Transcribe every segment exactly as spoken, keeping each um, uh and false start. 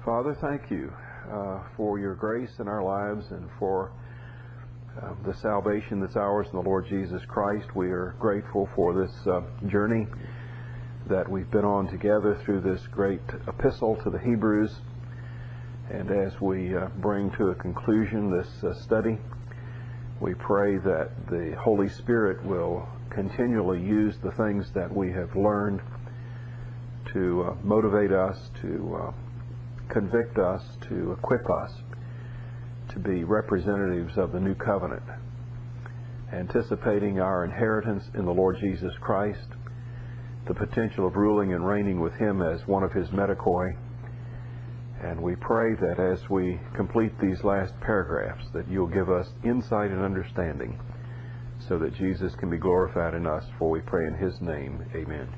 Father, thank you uh, for your grace in our lives and for uh, the salvation that's ours in the Lord Jesus Christ. We are grateful for this uh, journey that we've been on together through this great epistle to the Hebrews. And as we uh, bring to a conclusion this uh, study, we pray that the Holy Spirit will continually use the things that we have learned to uh, motivate us, to uh, convict us, to equip us to be representatives of the new covenant, anticipating our inheritance in the Lord Jesus Christ, the potential of ruling and reigning with Him as one of His metachoi. And we pray that as we complete these last paragraphs, that you'll give us insight and understanding so that Jesus can be glorified in us, for we pray in His name. Amen.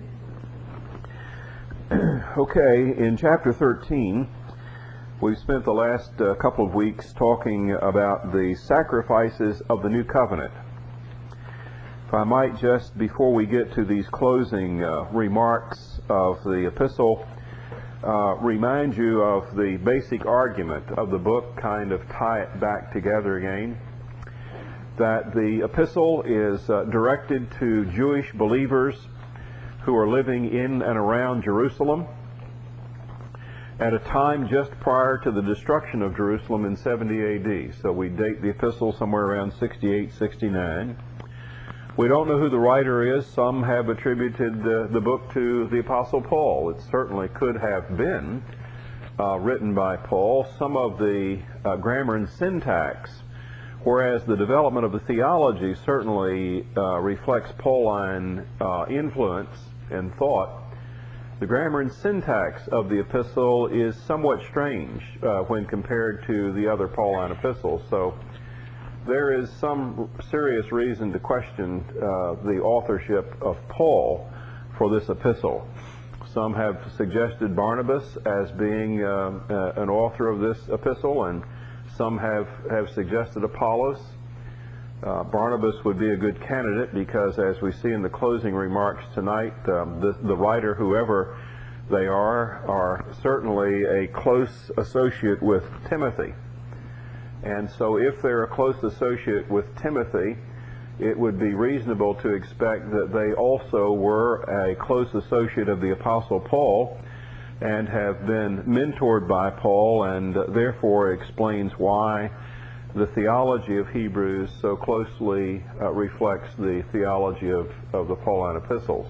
Okay, in chapter thirteen, we've spent the last uh, couple of weeks talking about the sacrifices of the new covenant. If I might just, before we get to these closing uh, remarks of the epistle, uh, remind you of the basic argument of the book, kind of tie it back together again, that the epistle is uh, directed to Jewish believers who are living in and around Jerusalem at a time just prior to the destruction of Jerusalem in seventy A D. So we date the epistle somewhere around sixty-eight, sixty-nine. We don't know who the writer is. Some have attributed uh, the book to the Apostle Paul. It certainly could have been uh, written by Paul. Some of the uh, grammar and syntax, whereas the development of the theology certainly uh, reflects Pauline uh, influence and thought, the grammar and syntax of the epistle is somewhat strange uh, when compared to the other Pauline epistles. So there is some serious reason to question uh, the authorship of Paul for this epistle. Some have suggested Barnabas as being uh, uh, an author of this epistle, and some have, have suggested Apollos. Uh, Barnabas would be a good candidate because, as we see in the closing remarks tonight, um, the, the writer, whoever they are, are certainly a close associate with Timothy. And so if they're a close associate with Timothy, it would be reasonable to expect that they also were a close associate of the Apostle Paul and have been mentored by Paul, and uh, therefore explains why the theology of Hebrews so closely uh, reflects the theology of, of the Pauline epistles.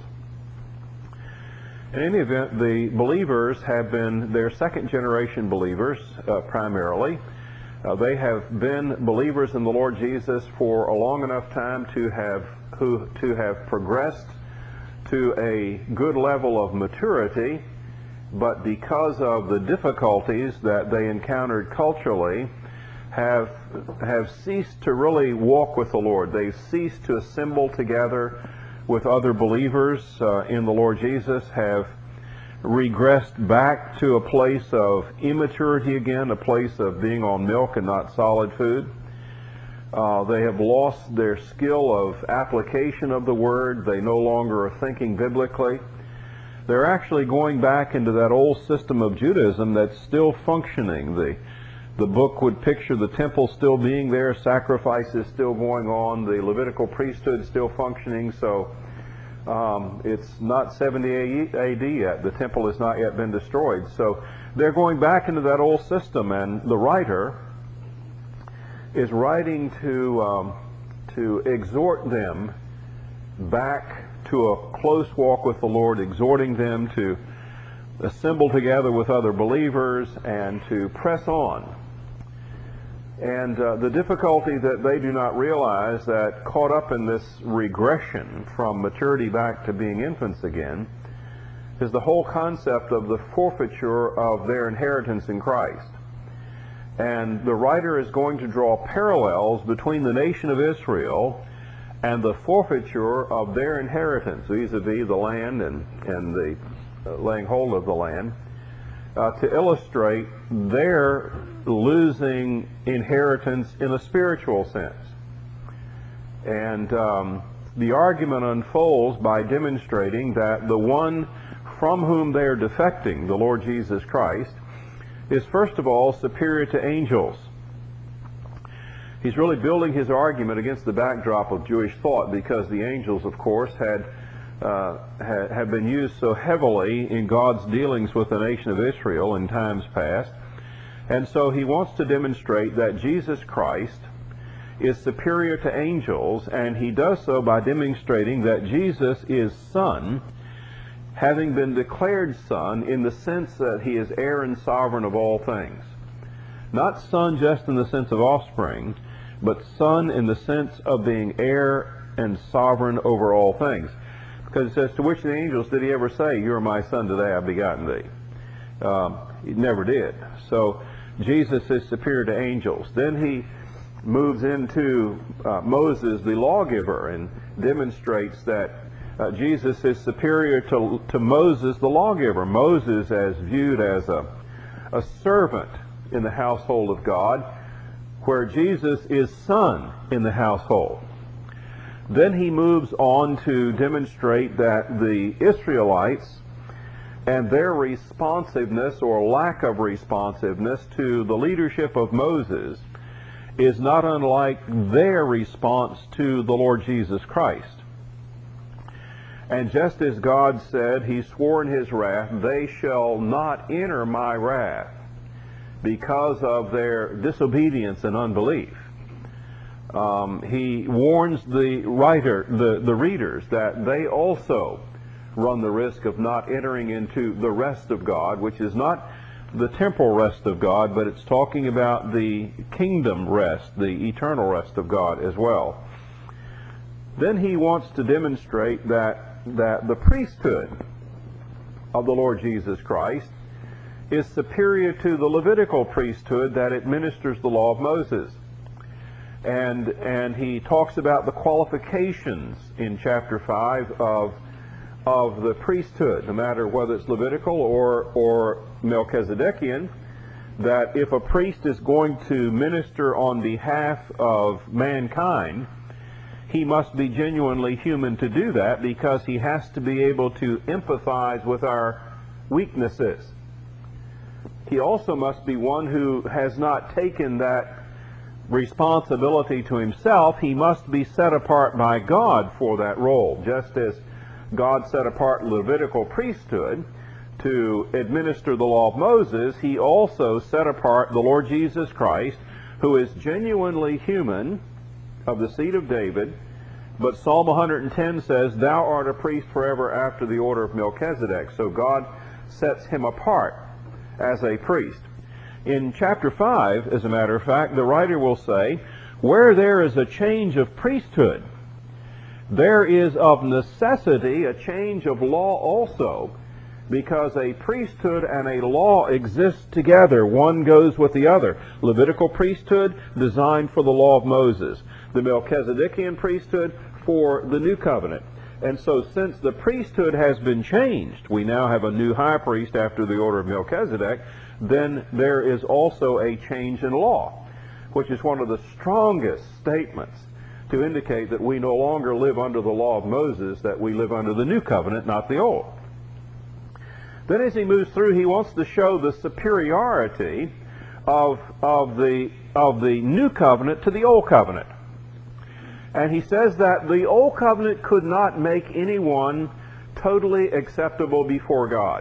In any event, the believers have been, they're second generation believers uh, primarily. Uh, they have been believers in the Lord Jesus for a long enough time to have, who, to have progressed to a good level of maturity, but because of the difficulties that they encountered culturally, have have ceased to really walk with the Lord. They've ceased to assemble together with other believers uh, in the Lord Jesus, have regressed back to a place of immaturity again, a place of being on milk and not solid food. Uh, they have lost their skill of application of the Word. They no longer are thinking biblically. They're actually going back into that old system of Judaism that's still functioning. The The book would picture the temple still being there, sacrifices still going on, the Levitical priesthood still functioning. So um, it's not seventy A D yet. The temple has not yet been destroyed. So they're going back into that old system, and the writer is writing to um, to exhort them back to a close walk with the Lord, exhorting them to assemble together with other believers and to press on. And uh, the difficulty that they do not realize, that caught up in this regression from maturity back to being infants again, is the whole concept of the forfeiture of their inheritance in Christ. And the writer is going to draw parallels between the nation of Israel and the forfeiture of their inheritance vis-a-vis the land and, and the uh, laying hold of the land, uh, to illustrate their losing inheritance in a spiritual sense. And um, the argument unfolds by demonstrating that the one from whom they are defecting, the Lord Jesus Christ, is first of all superior to angels. He's really building his argument against the backdrop of Jewish thought, because the angels, of course, had, uh, had, had been used so heavily in God's dealings with the nation of Israel in times past. And so he wants to demonstrate that Jesus Christ is superior to angels, and he does so by demonstrating that Jesus is Son, having been declared Son in the sense that he is heir and sovereign of all things. Not Son just in the sense of offspring, but Son in the sense of being heir and sovereign over all things. Because it says, to which of the angels did he ever say, you are my Son, today I have begotten thee? Um, he never did. So Jesus is superior to angels. Then he moves into uh, Moses, the lawgiver, and demonstrates that uh, Jesus is superior to, to Moses, the lawgiver. Moses as viewed as a, a servant in the household of God, where Jesus is Son in the household. Then he moves on to demonstrate that the Israelites and their responsiveness or lack of responsiveness to the leadership of Moses is not unlike their response to the Lord Jesus Christ. And just as God said, he swore in his wrath, they shall not enter my wrath, because of their disobedience and unbelief. Um, he warns the writer, the, the readers, that they also run the risk of not entering into the rest of God, which is not the temporal rest of God, but it's talking about the kingdom rest, the eternal rest of God as well. Then he wants to demonstrate that, that the priesthood of the Lord Jesus Christ is superior to the Levitical priesthood that administers the law of Moses. And, and he talks about the qualifications in chapter five of, of the priesthood, no matter whether it's Levitical or, or Melchizedekian, that if a priest is going to minister on behalf of mankind, he must be genuinely human to do that, because he has to be able to empathize with our weaknesses. He also must be one who has not taken that responsibility to himself. He must be set apart by God for that role. Just as God set apart the Levitical priesthood to administer the law of Moses, he also set apart the Lord Jesus Christ, who is genuinely human, of the seed of David. But Psalm one hundred ten says, thou art a priest forever after the order of Melchizedek. So God sets him apart as a priest. In chapter five, as a matter of fact, the writer will say, where there is a change of priesthood, there is of necessity a change of law also, because a priesthood and a law exist together. One goes with the other. Levitical priesthood designed for the law of Moses. The Melchizedekian priesthood for the new covenant. And so since the priesthood has been changed, we now have a new high priest after the order of Melchizedek, then there is also a change in law, which is one of the strongest statements to indicate that we no longer live under the law of Moses, that we live under the new covenant, not the old. Then as he moves through, he wants to show the superiority of, of, the, of the new covenant to the old covenant. And he says that the old covenant could not make anyone totally acceptable before God.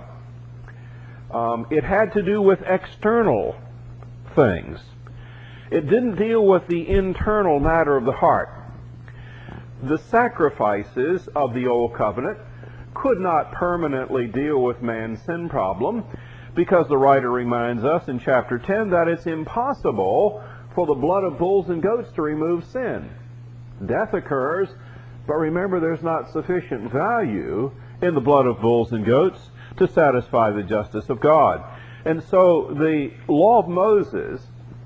Um, it had to do with external things. It didn't deal with the internal matter of the heart. The sacrifices of the old covenant could not permanently deal with man's sin problem, because the writer reminds us in chapter ten that it's impossible for the blood of bulls and goats to remove sin. Death occurs, but remember, there's not sufficient value in the blood of bulls and goats to satisfy the justice of God. And so the law of Moses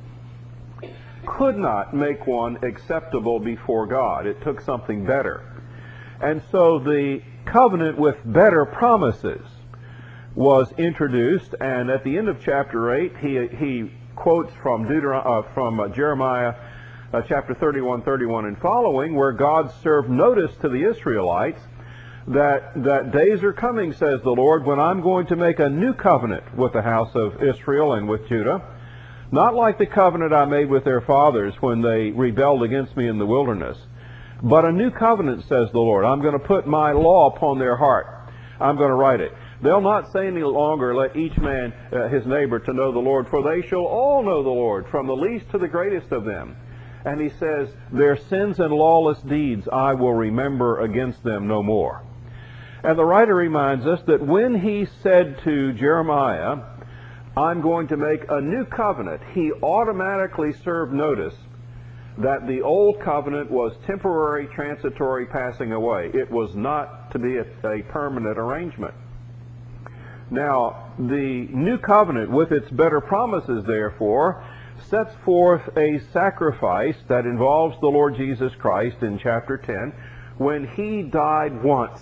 could not make one acceptable before God. It took something better. And so the covenant with better promises was introduced, and at the end of chapter eight, he, he quotes from, Deuteron- uh, from uh, Jeremiah uh, chapter thirty-one, thirty-one and following, where God served notice to the Israelites that, that days are coming, says the Lord, when I'm going to make a new covenant with the house of Israel and with Judah, not like the covenant I made with their fathers when they rebelled against me in the wilderness, but a new covenant, says the Lord. I'm going to put my law upon their heart. I'm going to write it. They'll not say any longer, let each man uh, his neighbor to know the Lord, for they shall all know the Lord, from the least to the greatest of them. And he says, their sins and lawless deeds I will remember against them no more. And the writer reminds us that when he said to Jeremiah, I'm going to make a new covenant, he automatically served notice that the old covenant was temporary, transitory, passing away. It was not to be a, a permanent arrangement. Now, the new covenant, with its better promises, therefore, sets forth a sacrifice that involves the Lord Jesus Christ in chapter ten, when he died once.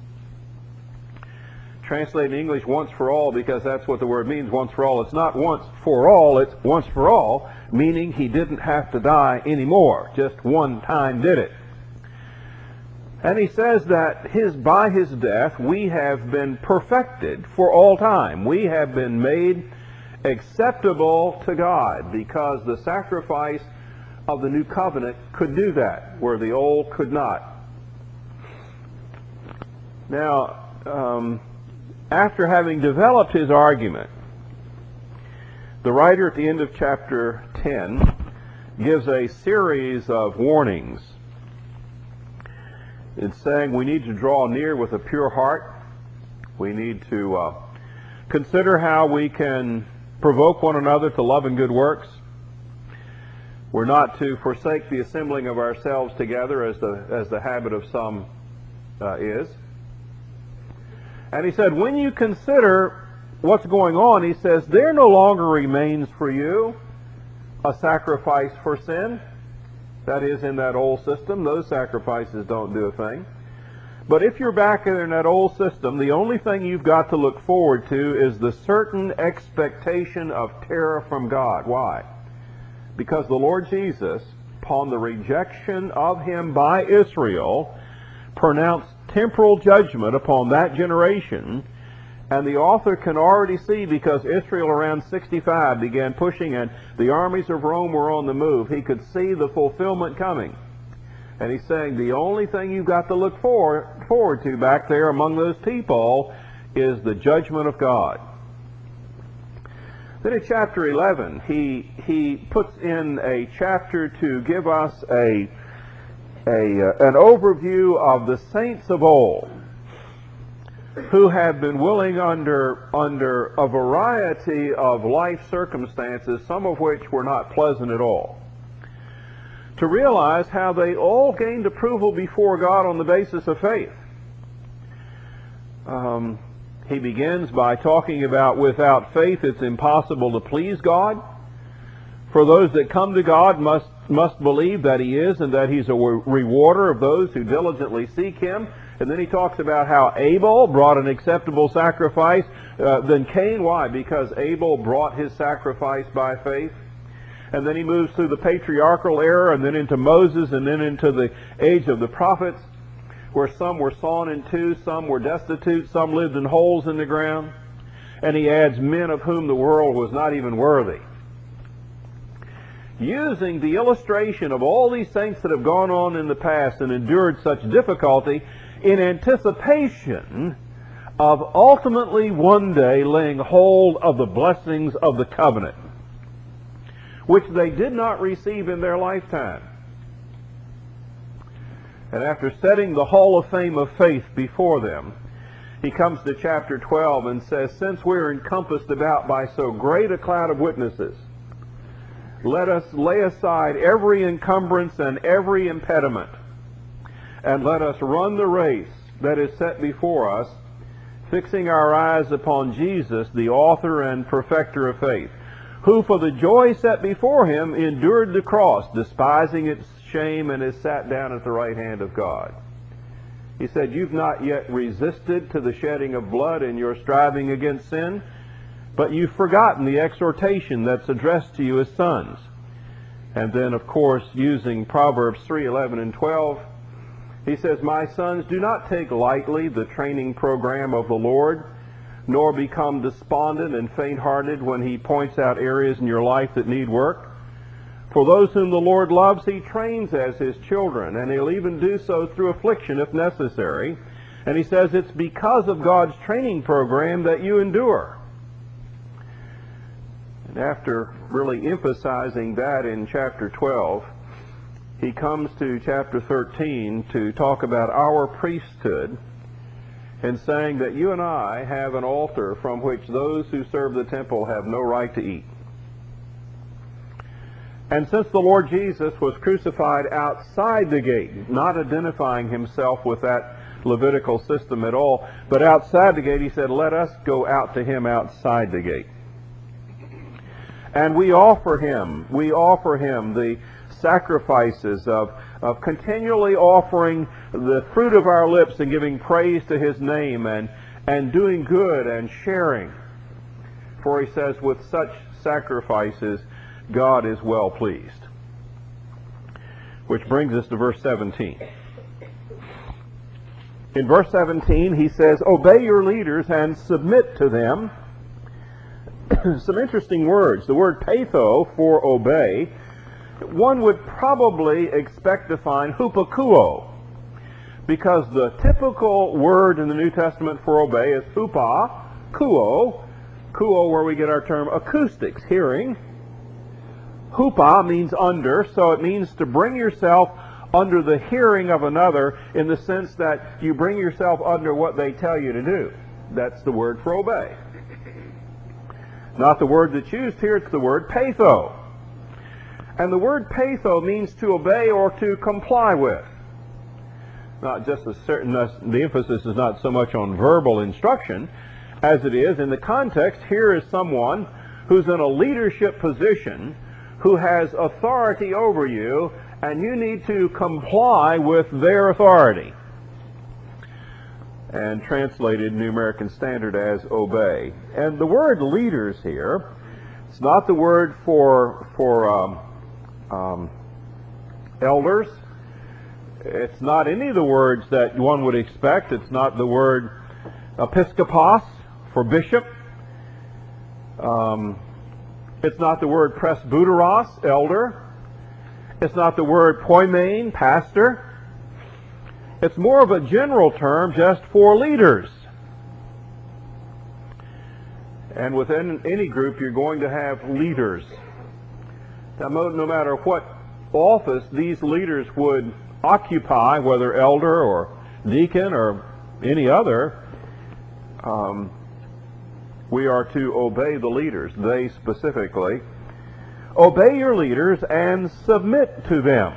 Translated in English, once for all, because that's what the word means, once for all. It's not once for all, it's once for all, meaning he didn't have to die anymore. Just one time did it. And he says that his, by his death we have been perfected for all time. We have been made acceptable to God because the sacrifice of the new covenant could do that, where the old could not. Now, um, after having developed his argument, the writer at the end of chapter ten gives a series of warnings. It's saying we need to draw near with a pure heart. We need to uh, consider how we can provoke one another to love and good works. We're not to forsake the assembling of ourselves together as the, as the habit of some uh, is. And he said, when you consider what's going on, he says, there no longer remains for you a sacrifice for sin. That is, in that old system, those sacrifices don't do a thing. But if you're back in that old system, the only thing you've got to look forward to is the certain expectation of terror from God. Why? Because the Lord Jesus, upon the rejection of him by Israel, pronounced temporal judgment upon that generation. And the author can already see, because Israel around sixty-five began pushing and the armies of Rome were on the move, he could see the fulfillment coming. And he's saying the only thing you've got to look for, forward to back there among those people is the judgment of God. Then in chapter eleven, he, he puts in a chapter to give us a, a, uh, an overview of the saints of old, who have been willing under, under a variety of life circumstances, some of which were not pleasant at all, to realize how they all gained approval before God on the basis of faith. Um, he begins by talking about without faith it's impossible to please God. For those that come to God must, must believe that he is, and that he's a rewarder of those who diligently seek him. And then he talks about how Abel brought an acceptable sacrifice uh, than Cain. Why? Because Abel brought his sacrifice by faith. And then he moves through the patriarchal era, and then into Moses, and then into the age of the prophets, where some were sawn in two, some were destitute, some lived in holes in the ground. And he adds men of whom the world was not even worthy. Using the illustration of all these saints that have gone on in the past and endured such difficulty, in anticipation of ultimately one day laying hold of the blessings of the covenant, which they did not receive in their lifetime. And after setting the hall of fame of faith before them, he comes to chapter twelve and says, since we're encompassed about by so great a cloud of witnesses, let us lay aside every encumbrance and every impediment, and let us run the race that is set before us, fixing our eyes upon Jesus, the author and perfecter of faith, who for the joy set before him endured the cross, despising its shame, and is sat down at the right hand of God. He said, you've not yet resisted to the shedding of blood in your striving against sin, but you've forgotten the exhortation that's addressed to you as sons. And then, of course, using Proverbs three, eleven, and twelve, He says, "My sons, do not take lightly the training program of the Lord, nor become despondent and faint-hearted when He points out areas in your life that need work. For those whom the Lord loves, He trains as His children, and He'll even do so through affliction if necessary." And He says it's because of God's training program that you endure. And after really emphasizing that in chapter twelve, He comes to chapter thirteen to talk about our priesthood, and saying that you and I have an altar from which those who serve the temple have no right to eat. And since the Lord Jesus was crucified outside the gate, not identifying Himself with that Levitical system at all, but outside the gate, He said, let us go out to Him outside the gate. And we offer Him, we offer Him the sacrifices of, of continually offering the fruit of our lips and giving praise to His name and, and doing good and sharing. For He says, with such sacrifices, God is well pleased. Which brings us to verse seventeen. In verse seventeen, he says, obey your leaders and submit to them. Some interesting words. The word patho for obey, one would probably expect to find hupakuo, because the typical word in the New Testament for obey is hupa, kuo, kuo where we get our term acoustics, hearing. Hupa means under, so it means to bring yourself under the hearing of another, in the sense that you bring yourself under what they tell you to do. That's the word for obey. Not the word that's used here, it's the word patho. And the word patho means to obey or to comply with. Not just a certain, the emphasis is not so much on verbal instruction as it is in the context. Here is someone who's in a leadership position, who has authority over you, and you need to comply with their authority. And translated New American Standard as obey. And the word leaders here, it's not the word for for um, um, elders. It's not any of the words that one would expect. It's not the word episkopos for bishop. Um, it's not the word presbyteros, elder. It's not the word poimen, pastor. It's more of a general term just for leaders. And within any group, you're going to have leaders. Now, no matter what office these leaders would occupy, whether elder or deacon or any other, um, we are to obey the leaders, they specifically. Obey your leaders and submit to them.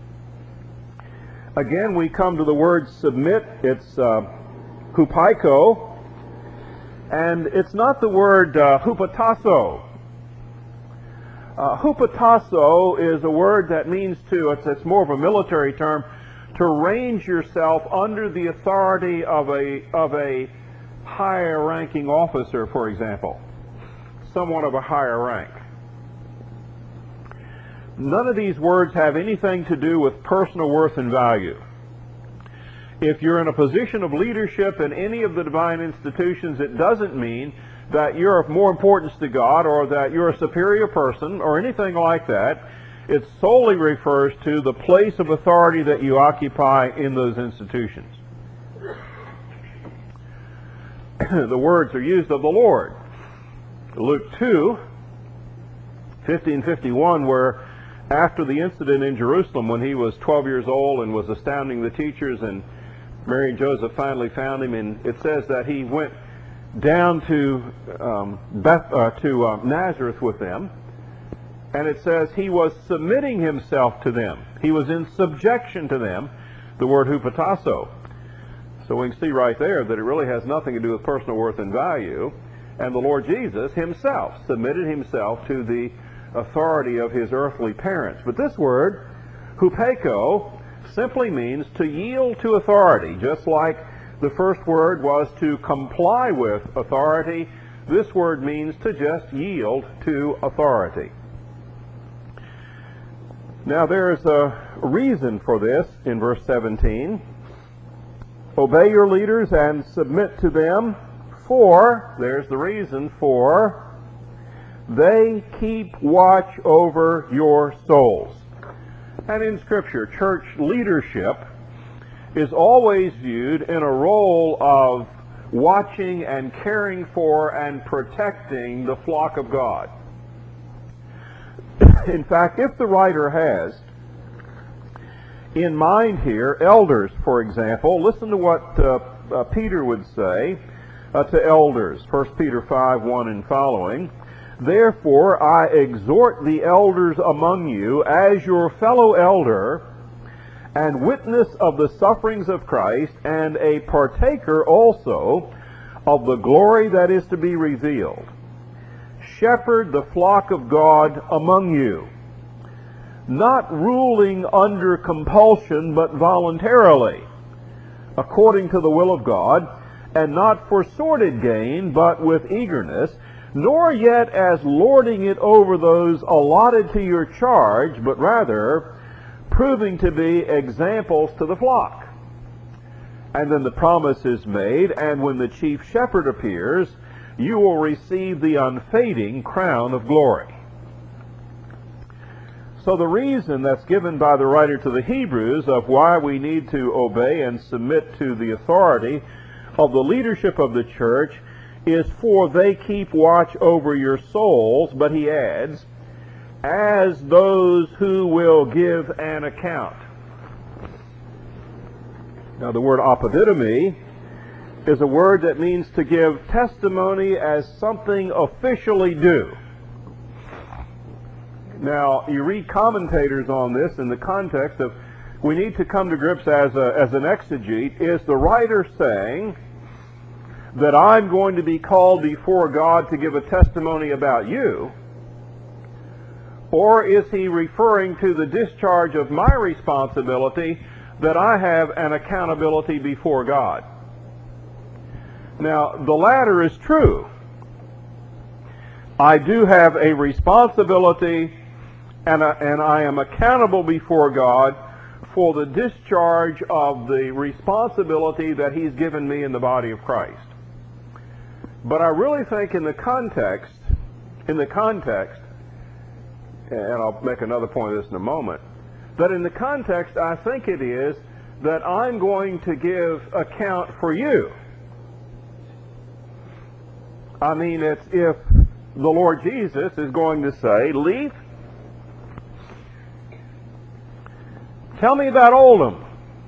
Again, we come to the word submit. It's uh, hupaiko, and it's not the word uh, hupatasso. Uh, hupatasso is a word that means to, it's, it's more of a military term, to range yourself under the authority of a, of a higher ranking officer, for example. Someone of a higher rank. None of these words have anything to do with personal worth and value. If you're in a position of leadership in any of the divine institutions, it doesn't mean that you're of more importance to God or that you're a superior person or anything like that. It solely refers to the place of authority that you occupy in those institutions. The words are used of the Lord. Luke two, fifty and fifty-one, where after the incident in Jerusalem when he was twelve years old and was astounding the teachers, and Mary and Joseph finally found him, and it says that he went down to um, Beth, uh, to uh, Nazareth with them, and it says he was submitting himself to them. He was in subjection to them, the word hupatasso. So we can see right there that it really has nothing to do with personal worth and value, and the Lord Jesus himself submitted himself to the authority of his earthly parents. But this word, hupeko, simply means to yield to authority. Just like the first word was to comply with authority, this word means to just yield to authority. Now there's a reason for this in verse seventeen. Obey your leaders and submit to them, for, there's the reason, for they keep watch over your souls. And in Scripture, church leadership is always viewed in a role of watching and caring for and protecting the flock of God. In fact, if the writer has in mind here elders, for example, listen to what uh, uh, Peter would say uh, to elders, First Peter five, one and following. Therefore I exhort the elders among you as your fellow elder and witness of the sufferings of Christ, and a partaker also of the glory that is to be revealed. Shepherd the flock of God among you, not ruling under compulsion, but voluntarily, according to the will of God, and not for sordid gain, but with eagerness, nor yet as lording it over those allotted to your charge, but rather proving to be examples to the flock. And then the promise is made, and when the chief shepherd appears, you will receive the unfading crown of glory. So the reason that's given by the writer to the Hebrews of why we need to obey and submit to the authority of the leadership of the church is for they keep watch over your souls, but he adds, as those who will give an account. Now the word apodidomi is a word that means to give testimony as something officially due. Now, you read commentators on this in the context of we need to come to grips as, a, as an exegete. Is the writer saying that I'm going to be called before God to give a testimony about you? Or is he referring to the discharge of my responsibility that I have an accountability before God? Now, the latter is true. I do have a responsibility, and, a, and I am accountable before God for the discharge of the responsibility that he's given me in the body of Christ. But I really think in the context, in the context, and I'll make another point of this in a moment, that in the context I think it is that I'm going to give account for you. I mean, it's if the Lord Jesus is going to say, Leaf, tell me about Oldham.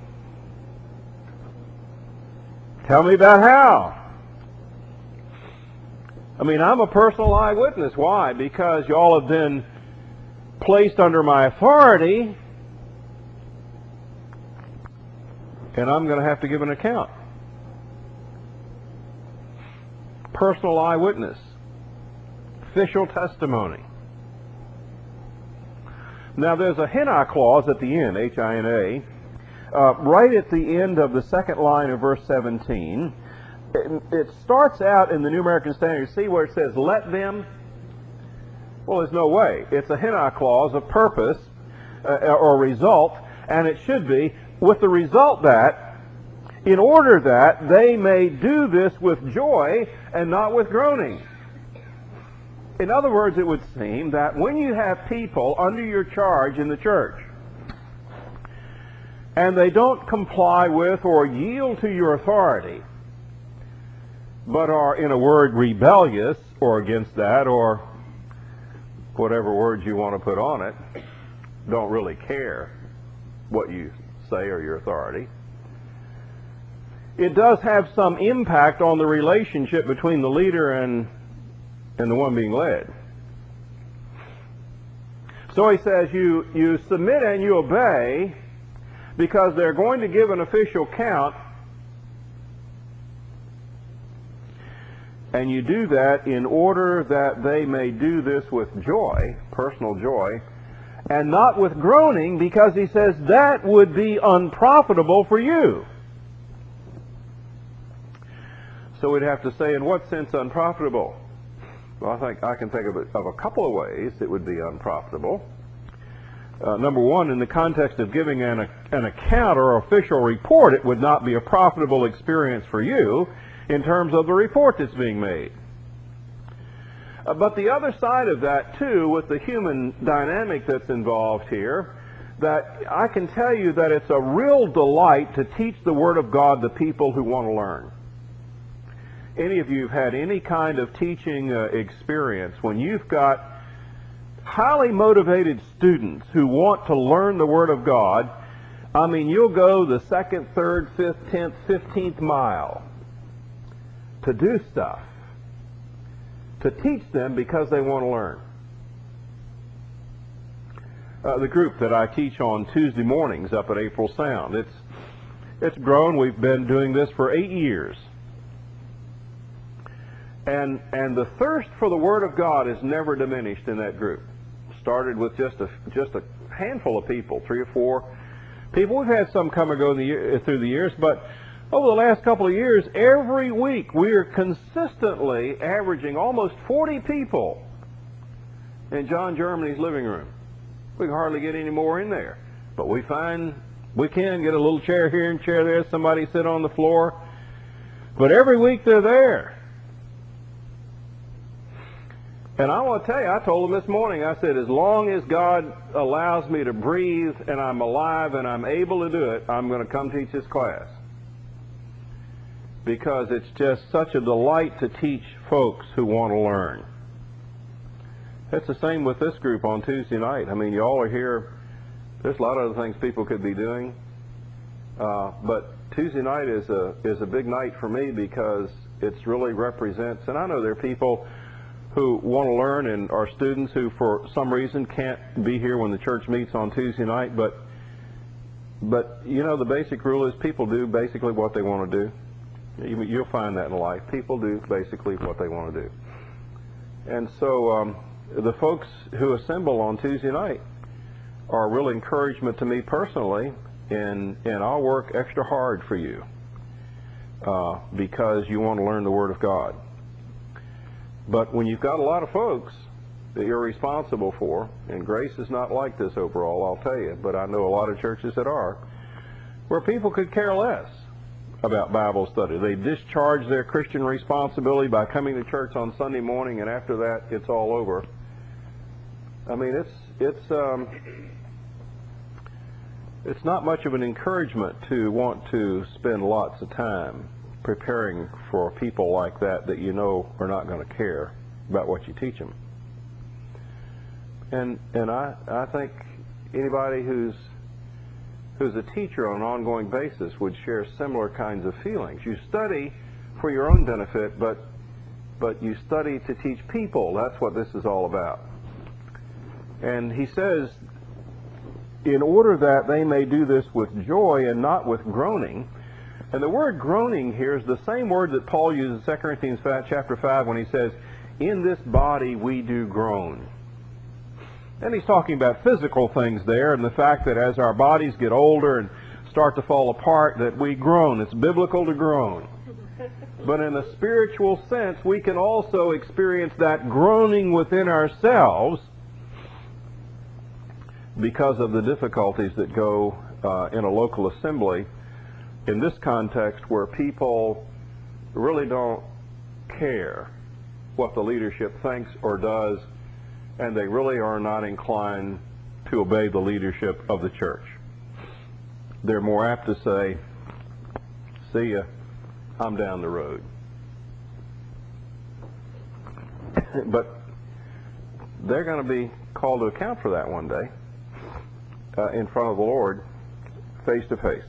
Tell me about Hal. I mean, I'm a personal eyewitness. Why? Because y'all have been placed under my authority, and I'm going to have to give an account. Personal eyewitness. Official testimony. Now there's a hina clause at the end, H I N A, uh, right at the end of the second line of verse seventeen. It, it starts out in the New American Standard. See where it says, let them? Well, there's no way. It's a hina clause of purpose uh, or result, and it should be with the result that, in order that they may do this with joy and not with groaning. In other words, it would seem that when you have people under your charge in the church, and they don't comply with or yield to your authority, but are, in a word, rebellious or against that, or whatever words you want to put on it, don't really care what you say or your authority, it does have some impact on the relationship between the leader and, and the one being led. So he says you, you submit and you obey because they're going to give an official count, and you do that in order that they may do this with joy, personal joy, and not with groaning, because he says that would be unprofitable for you. So we'd have to say, in what sense unprofitable? Well, I think I can think of, it, of a couple of ways it would be unprofitable. Uh, number one, in the context of giving an, an account or official report, it would not be a profitable experience for you in terms of the report that's being made. Uh, but the other side of that, too, with the human dynamic that's involved here, that I can tell you that it's a real delight to teach the Word of God to people who want to learn. Any of you have had any kind of teaching uh, experience when you've got highly motivated students who want to learn the Word of God? I mean, you'll go the second, third, fifth, tenth, fifteenth mile to do stuff, to teach them because they want to learn. Uh, the group that I teach on Tuesday mornings up at April Sound, it's it's grown. We've been doing this for eight years. And and the thirst for the Word of God is never diminished in that group. Started with just a just a handful of people, three or four people. We've had some come and go in the year, through the years, but over the last couple of years, every week we are consistently averaging almost forty people in John Germany's living room. We can hardly get any more in there, but we find we can get a little chair here and chair there. Somebody sit on the floor, but every week they're there. And I want to tell you, I told them this morning, I said, as long as God allows me to breathe and I'm alive and I'm able to do it, I'm going to come teach this class. Because it's just such a delight to teach folks who want to learn. It's the same with this group on Tuesday night. I mean, you all are here. There's a lot of other things people could be doing. Uh, but Tuesday night is a, is a big night for me because it really represents, and I know there are people who want to learn and are students who for some reason can't be here when the church meets on Tuesday night, but but you know the basic rule is people do basically what they want to do. You, you'll find that in life. People do basically what they want to do. And so um, the folks who assemble on Tuesday night are a real encouragement to me personally, and, and I'll work extra hard for you uh, because you want to learn the Word of God. But when you've got a lot of folks that you're responsible for, and Grace is not like this overall, I'll tell you, but I know a lot of churches that are, where people could care less about Bible study. They discharge their Christian responsibility by coming to church on Sunday morning, and after that, it's all over. I mean, it's it's um, it's not much of an encouragement to want to spend lots of time preparing for people like that that you know are not going to care about what you teach them. And and I I think anybody who's who's a teacher on an ongoing basis would share similar kinds of feelings. You study for your own benefit, but but you study to teach people. That's what this is all about. And he says, in order that they may do this with joy and not with groaning. And the word groaning here is the same word that Paul uses in Second Corinthians chapter five when he says, in this body we do groan. And he's talking about physical things there, and the fact that as our bodies get older and start to fall apart, that we groan. It's biblical to groan. But in a spiritual sense, we can also experience that groaning within ourselves because of the difficulties that go uh, in a local assembly in this context where people really don't care what the leadership thinks or does, and they really are not inclined to obey the leadership of the church. They're more apt to say, see ya, I'm down the road. But they're going to be called to account for that one day uh, in front of the Lord, face to face.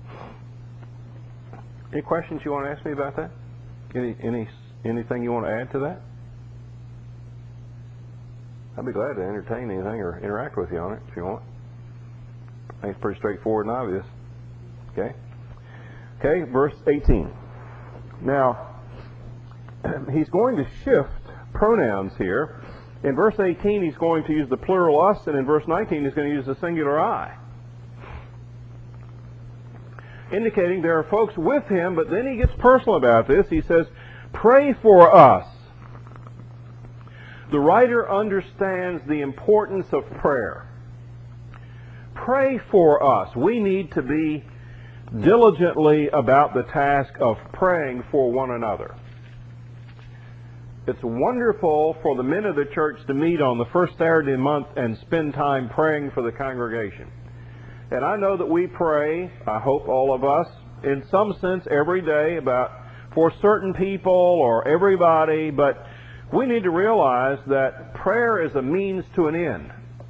Any questions you want to ask me about that? Any, any, anything you want to add to that? I'd be glad to entertain anything or interact with you on it if you want. I think it's pretty straightforward and obvious. Okay? Okay, verse eighteen. Now, he's going to shift pronouns here. In verse eighteen, he's going to use the plural us, and in verse nineteen, he's going to use the singular I. Indicating there are folks with him, but then he gets personal about this. He says, pray for us. The writer understands the importance of prayer. pray for us. We need to be diligently about the task of praying for one another. It's wonderful for the men of the church to meet on the first Saturday of the month and spend time praying for the congregation. And I know that we pray, I hope all of us, in some sense every day about for certain people or everybody, but we need to realize that prayer is a means to an end.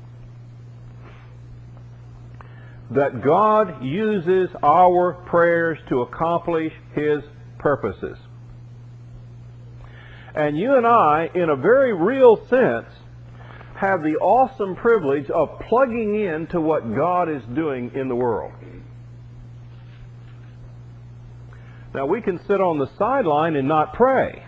That God uses our prayers to accomplish His purposes. And you and I, in a very real sense, have the awesome privilege of plugging into what God is doing in the world. Now, we can sit on the sideline and not pray.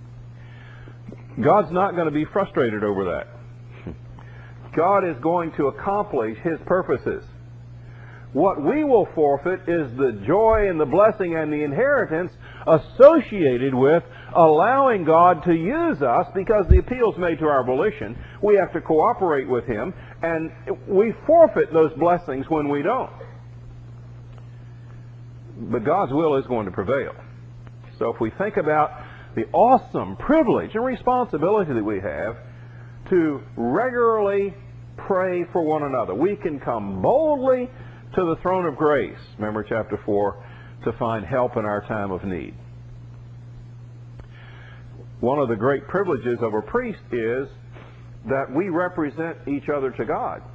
God's not going to be frustrated over that. God is going to accomplish His purposes. What we will forfeit is the joy and the blessing and the inheritance associated with allowing God to use us, because the appeal is made to our volition. We have to cooperate with Him, and we forfeit those blessings when we don't. But God's will is going to prevail. So if we think about the awesome privilege and responsibility that we have to regularly pray for one another, we can come boldly to the throne of grace, remember chapter four, to find help in our time of need. One of the great privileges of a priest is that we represent each other to God.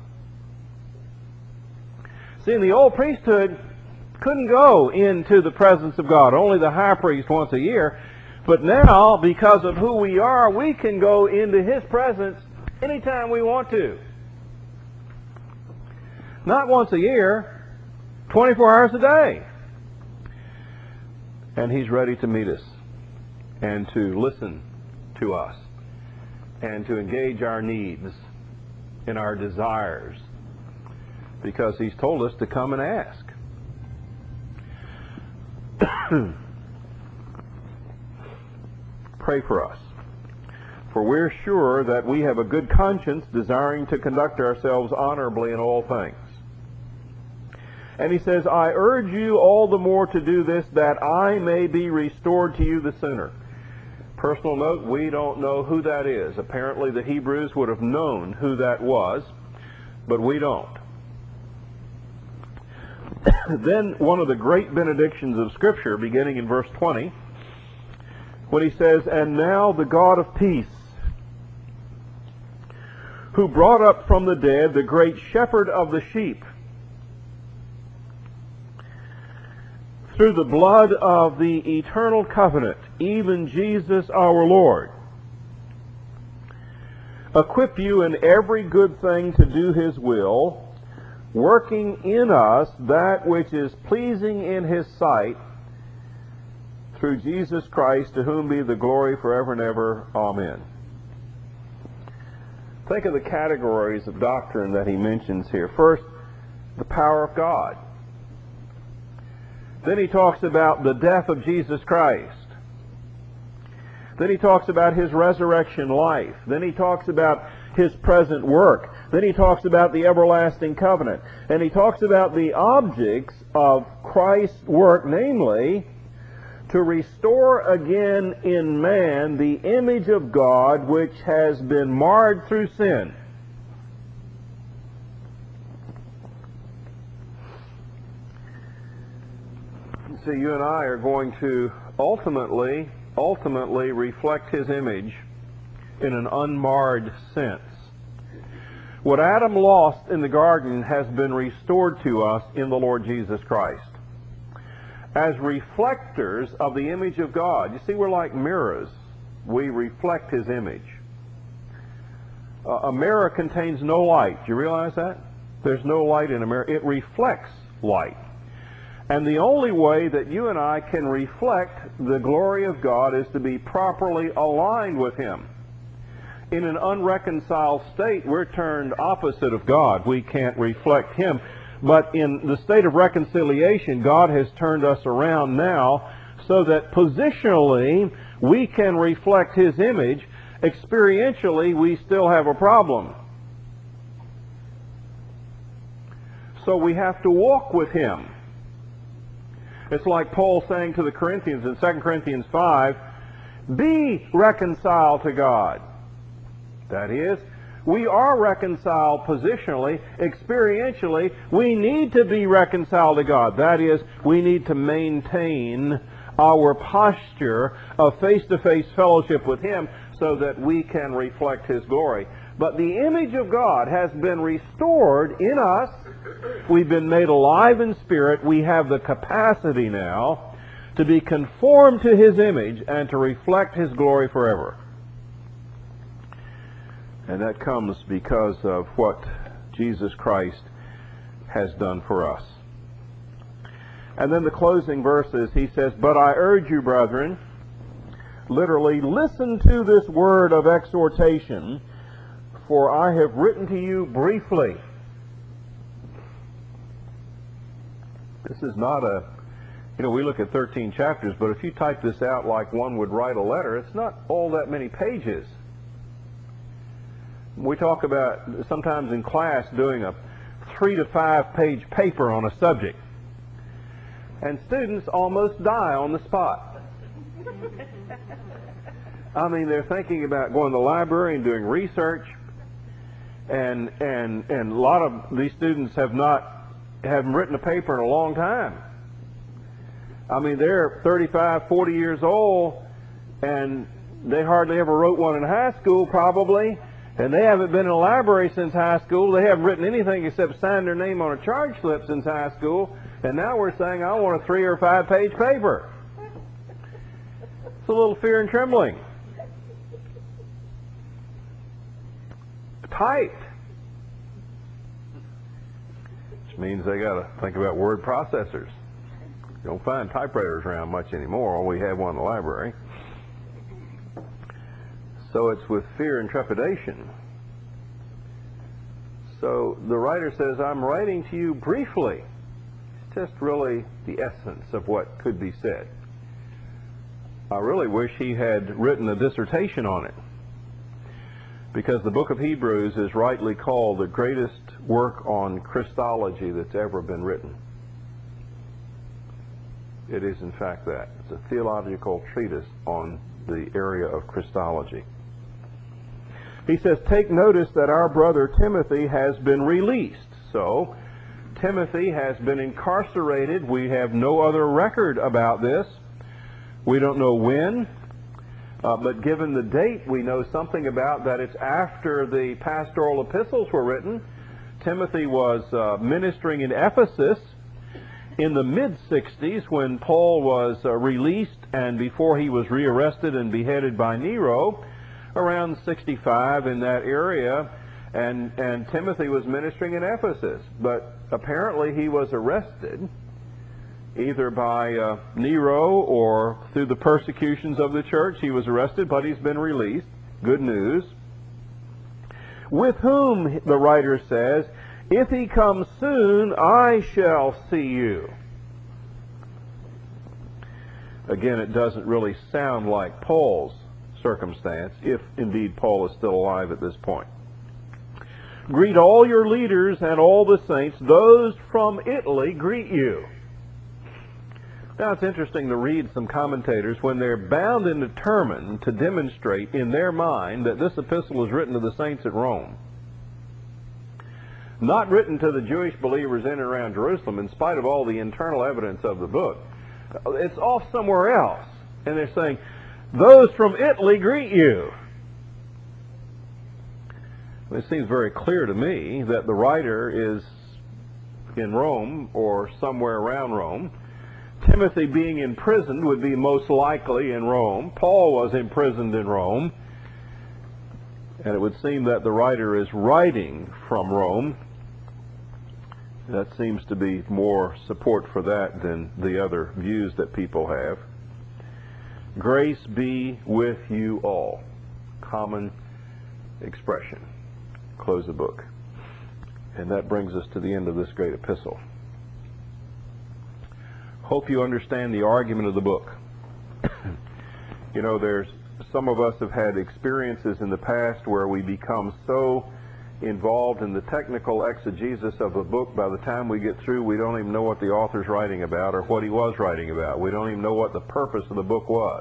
See, in the old priesthood, couldn't go into the presence of God, only the high priest once a year. But now, because of who we are, we can go into His presence anytime we want to. Not once a year, twenty-four hours a day. And He's ready to meet us and to listen to us and to engage our needs and our desires, because He's told us to come and ask. Pray for us, for we're sure that we have a good conscience, desiring to conduct ourselves honorably in all things. And he says, I urge you all the more to do this, that I may be restored to you the sooner. Personal note, we don't know who that is. Apparently the Hebrews would have known who that was, but we don't. Then one of the great benedictions of Scripture, beginning in verse twenty, when he says, and now the God of peace, who brought up from the dead the great shepherd of the sheep, through the blood of the eternal covenant, even Jesus our Lord, equip you in every good thing to do His will, working in us that which is pleasing in His sight, through Jesus Christ, to whom be the glory forever and ever. Amen. Think of the categories of doctrine that he mentions here. First, the power of God. Then he talks about the death of Jesus Christ. Then he talks about His resurrection life. Then he talks about His present work. Then he talks about the everlasting covenant. And he talks about the objects of Christ's work, namely, to restore again in man the image of God which has been marred through sin. See, you and I are going to ultimately, ultimately reflect His image in an unmarred sense. What Adam lost in the garden has been restored to us in the Lord Jesus Christ. As reflectors of the image of God. You see, we're like mirrors. We reflect His image. Uh, a mirror contains no light. Do you realize that? There's no light in a mirror. It reflects light. And the only way that you and I can reflect the glory of God is to be properly aligned with Him. In an unreconciled state, we're turned opposite of God. We can't reflect Him. But in the state of reconciliation, God has turned us around now so that positionally we can reflect His image. Experientially, we still have a problem. so we have to walk with Him. It's like Paul saying to the Corinthians in Second Corinthians five, be reconciled to God. That is, we are reconciled positionally, experientially. We need to be reconciled to God. That is, we need to maintain our posture of face-to-face fellowship with Him so that we can reflect His glory. But the image of God has been restored in us. We've been made alive in spirit. We have the capacity now to be conformed to His image and to reflect His glory forever. And that comes because of what Jesus Christ has done for us. And then the closing verses, he says, but I urge you, brethren, literally, listen to this word of exhortation, for I have written to you briefly. This is not a, you know, we look at thirteen chapters, but if you type this out like one would write a letter, it's not all that many pages. We talk about sometimes in class doing a three to five page paper on a subject. And students almost die on the spot. I mean, they're thinking about going to the library and doing research. And, and, and a lot of these students have not, haven't written a paper in a long time. I mean, they're thirty-five, forty years old, and they hardly ever wrote one in high school, probably. And they haven't been in a library since high school. They haven't written anything except sign their name on a charge slip since high school. And now we're saying, I want a three or five page paper. It's a little fear and trembling. Typed. Which means they got to think about word processors. You don't find typewriters around much anymore. We have one in the library. So it's with fear and trepidation. So the writer says, I'm writing to you briefly. It's just really the essence of what could be said. I really wish he had written a dissertation on it, because the book of Hebrews is rightly called the greatest work on Christology that's ever been written. It is in fact that. It's a theological treatise on the area of Christology. He says, take notice that our brother Timothy has been released. So, Timothy has been incarcerated. We have no other record about this. We don't know when, uh, but given the date, we know something about that. It's after the pastoral epistles were written. Timothy was uh, ministering in Ephesus in the mid sixties when Paul was uh, released, and before he was rearrested and beheaded by Nero, around sixty-five in that area, and, and Timothy was ministering in Ephesus. But apparently he was arrested either by uh, Nero or through the persecutions of the church. He was arrested, but he's been released. Good news. With whom, the writer says, if he comes soon, I shall see you. Again, it doesn't really sound like Paul's circumstance, if indeed Paul is still alive at this point. Greet all your leaders and all the saints. Those from Italy greet you. Now it's interesting to read some commentators when they're bound and determined to demonstrate in their mind that this epistle is written to the saints at Rome. Not written to the Jewish believers in and around Jerusalem, in spite of all the internal evidence of the book. It's off somewhere else. And they're saying, those from Italy greet you. It seems very clear to me that the writer is in Rome or somewhere around Rome. Timothy, being imprisoned, would be most likely in Rome. Paul was imprisoned in Rome. And it would seem that the writer is writing from Rome. That seems to be more support for that than the other views that people have. Grace be with you all. Common expression. Close the book. And that brings us to the end of this great epistle. Hope you understand the argument of the book. You know, there's some of us have had experiences in the past where we become so involved in the technical exegesis of a book. By the time we get through, we don't even know what the author's writing about or what he was writing about. We don't even know what the purpose of the book was.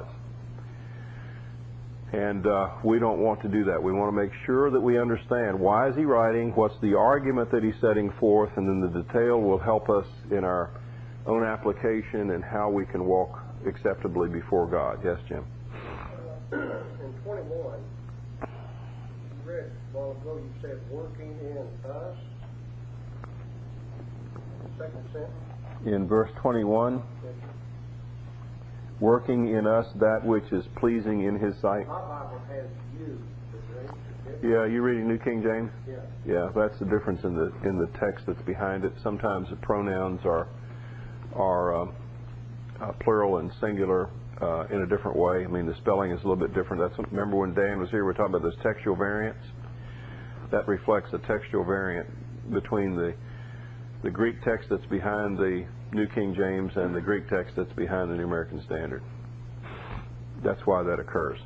And uh, we don't want to do that. We want to make sure that we understand why is he writing, what's the argument that he's setting forth, and then the detail will help us in our own application and how we can walk acceptably before God. Yes, Jim? Uh, in twenty-one, you read a while ago, you said working in us. Second sentence. In verse twenty-one, working in us that which is pleasing in his sight. My Bible has you. Yeah, you reading New King James? Yeah. Yeah, that's the difference in the in the text that's behind it. Sometimes the pronouns are are uh, uh, plural and singular uh, in a different way. I mean, the spelling is a little bit different. That's what, remember when Dan was here, we were talking about those textual variants. That reflects a textual variant between the the Greek text that's behind the New King James and the Greek text that's behind the New American Standard. That's why that occurs.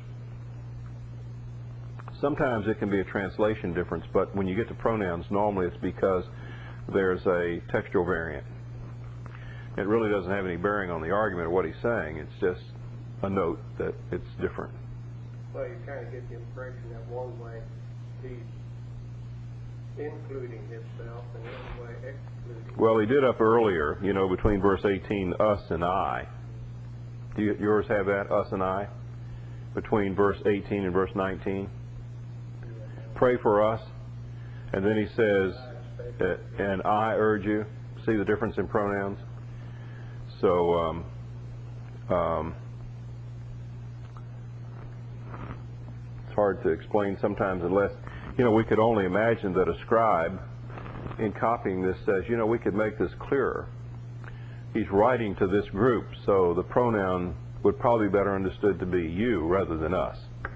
Sometimes it can be a translation difference, but when you get to pronouns, normally it's because there's a textual variant. It really doesn't have any bearing on the argument of what he's saying. It's just a note that it's different. Well, you kind of get the impression that one way he's including himself and the other way excluding. Well, he did up earlier, you know, between verse eighteen, us and I. Do you, yours have that, us and I? Between verse eighteen and verse nineteen? Pray for us. And then he says, and I urge you. See the difference in pronouns? So, um, um, it's hard to explain sometimes unless, you know, we could only imagine that a scribe in copying this says, you know, we could make this clearer. He's writing to this group, so the pronoun would probably be better understood to be you rather than us.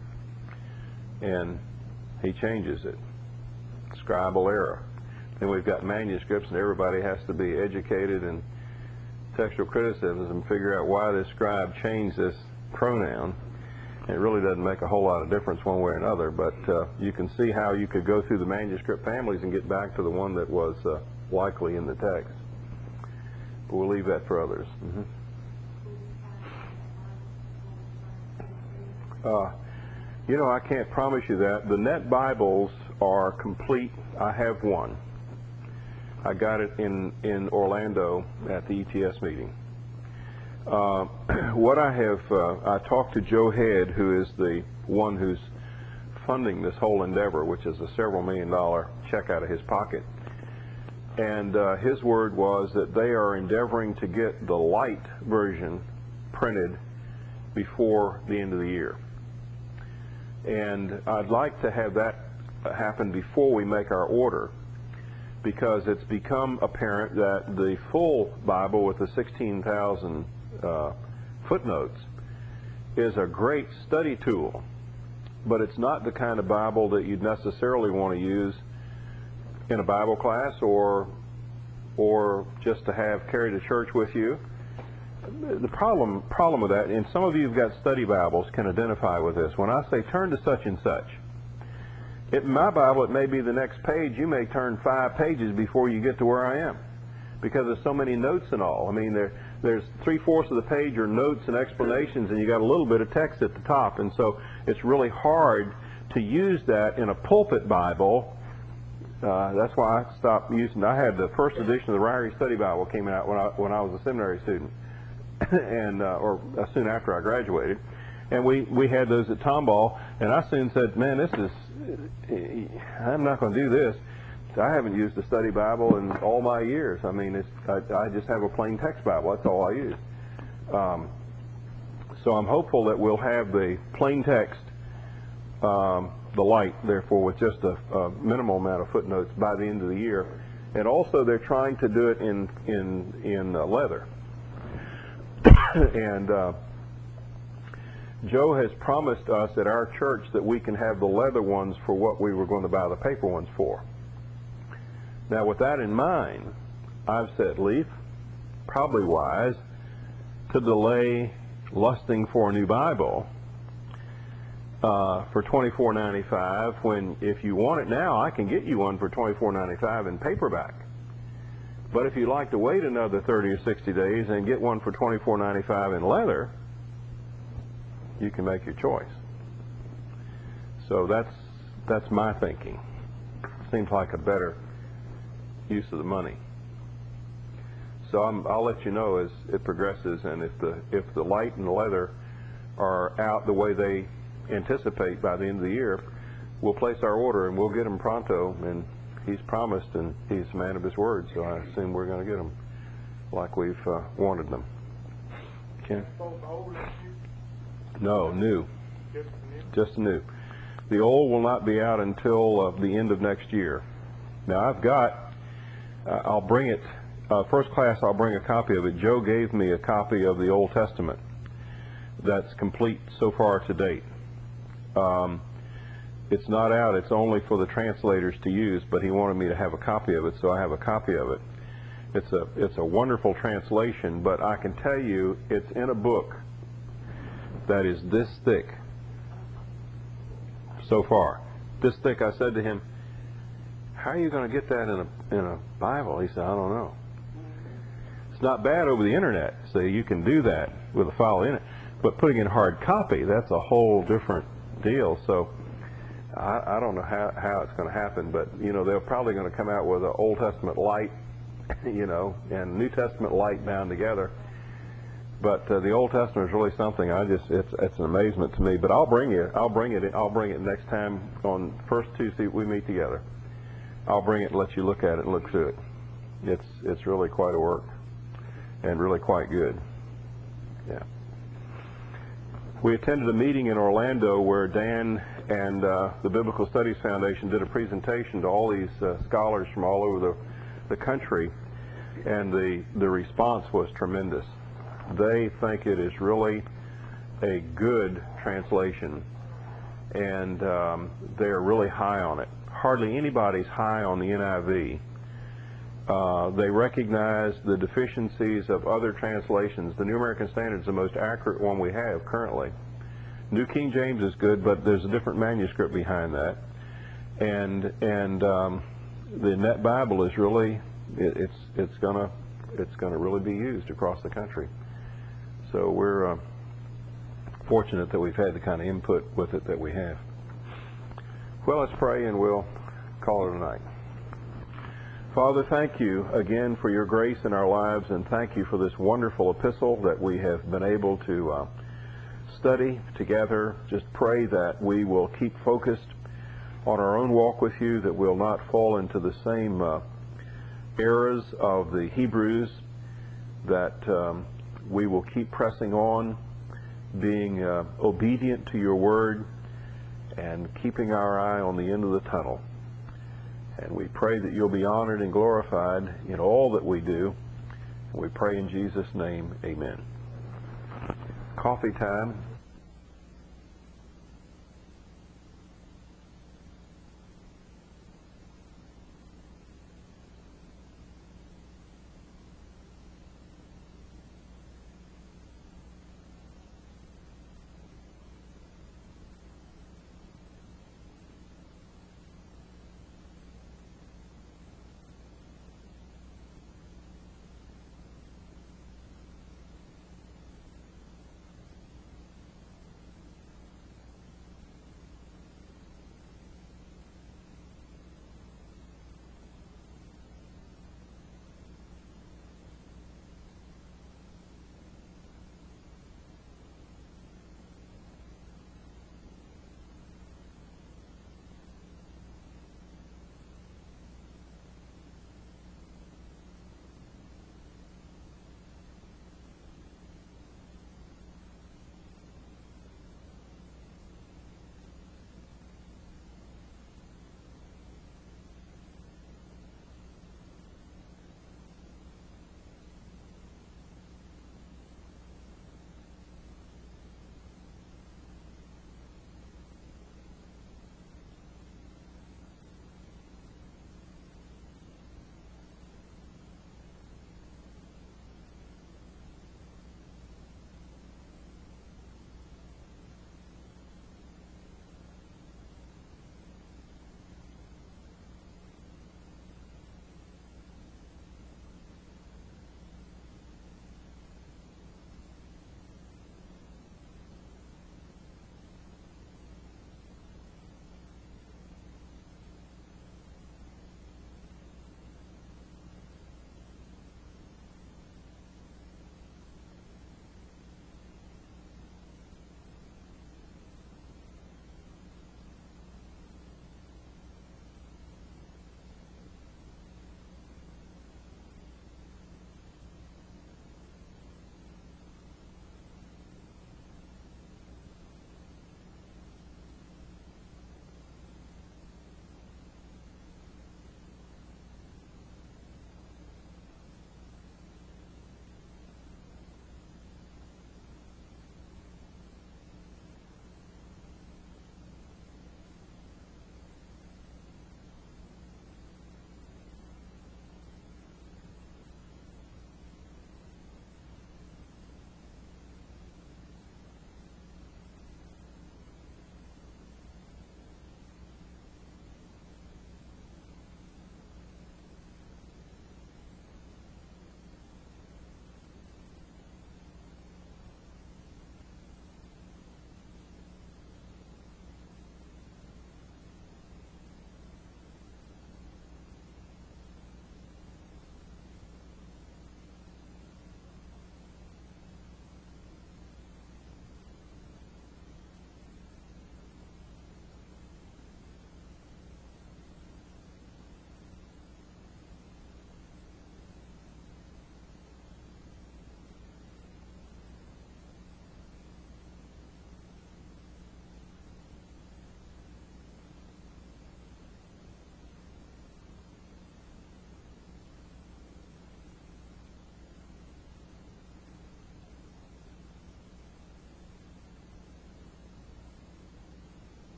And he changes it. Scribal error. Then we've got manuscripts, and everybody has to be educated in textual criticism and figure out why this scribe changed this pronoun. It really doesn't make a whole lot of difference one way or another, but uh, you can see how you could go through the manuscript families and get back to the one that was uh, likely in the text. But we'll leave that for others. Mm-hmm. uh, you know, I can't promise you that. The Net Bibles are complete. I have one. I got it in, in Orlando at the E T S meeting. Uh, what I have, uh, I talked to Joe Head, who is the one who's funding this whole endeavor, which is a several million dollar check out of his pocket. And uh, his word was that they are endeavoring to get the light version printed before the end of the year. And I'd like to have that happen before we make our order, because it's become apparent that the full Bible with the sixteen thousand uh, footnotes is a great study tool, but it's not the kind of Bible that you'd necessarily want to use in a Bible class or or just to have carry to church with you. The problem problem with that, and some of you who've got study Bibles can identify with this. When I say turn to such and such, in my Bible it may be the next page. You may turn five pages before you get to where I am, because there's so many notes and all. I mean, there there's three-fourths of the page are notes and explanations, and you got a little bit of text at the top, and so it's really hard to use that in a pulpit Bible. Uh, that's why I stopped using. I had the first edition of the Ryrie Study Bible came out when I when I was a seminary student, and uh, or uh, soon after I graduated, and we we had those at Tomball, and I soon said, man, this is I'm not going to do this. I haven't used a study Bible in all my years. I mean, it's, I, I just have a plain text Bible. That's all I use. Um, so I'm hopeful that we'll have the plain text, um, the light, therefore, with just a, a minimal amount of footnotes by the end of the year. And also, they're trying to do it in in in uh, leather. and uh, Joe has promised us at our church that we can have the leather ones for what we were going to buy the paper ones for. Now, with that in mind, I've said, Leaf, probably wise to delay lusting for a new Bible uh, for twenty-four ninety-five, when if you want it now, I can get you one for twenty-four ninety-five in paperback. But if you'd like to wait another thirty or sixty days and get one for twenty-four ninety-five in leather, you can make your choice. So that's that's my thinking. Seems like a better use of the money. So I'm, I'll let you know as it progresses, and if the if the light and the leather are out the way they anticipate by the end of the year, we'll place our order and we'll get them pronto. And he's promised, and he's a man of his word, so I assume we're going to get them like we've uh, wanted them. Ken? No, new. Just new. The old will not be out until uh, the end of next year. Now I've got, uh, I'll bring it, uh, first class I'll bring a copy of it. Joe gave me a copy of the Old Testament that's complete so far to date. Um, it's not out, it's only for the translators to use, but he wanted me to have a copy of it, so I have a copy of it. It's a, it's a wonderful translation, but I can tell you it's in a book that is this thick so far. This thick. I said to him, how are you going to get that in a, in a Bible? He said, I don't know. It's not bad over the internet, so you can do that with a file in it. But putting in hard copy, that's a whole different deal. So I, I don't know how, how it's going to happen, but you know, they're probably going to come out with an Old Testament light, you know, and New Testament light bound together. But uh, the Old Testament is really something. I just it's it's an amazement to me. But I'll bring it. I'll bring it. I'll bring it next time on first Tuesday we meet together. I'll bring it and let you look at it and look through it. It's it's really quite a work, and really quite good. Yeah. We attended a meeting in Orlando where Dan and uh, the Biblical Studies Foundation did a presentation to all these uh, scholars from all over the the country, and the the response was tremendous. They think it is really a good translation, and um, they're really high on it. Hardly anybody's high on the N I V. Uh, they recognize the deficiencies of other translations. The New American Standard is the most accurate one we have currently. New King James is good, but there's a different manuscript behind that. And and um, the Net Bible is really it, it's it's gonna it's gonna really be used across the country. So we're uh, fortunate that we've had the kind of input with it that we have. Well, let's pray and we'll call it a night. Father, thank you again for your grace in our lives, and thank you for this wonderful epistle that we have been able to uh, study together. Just pray that we will keep focused on our own walk with you, that we'll not fall into the same uh, errors of the Hebrews, that um, we will keep pressing on, being uh, obedient to your word, and keeping our eye on the end of the tunnel. And we pray that you'll be honored and glorified in all that we do. And we pray in Jesus' name, amen. Coffee time.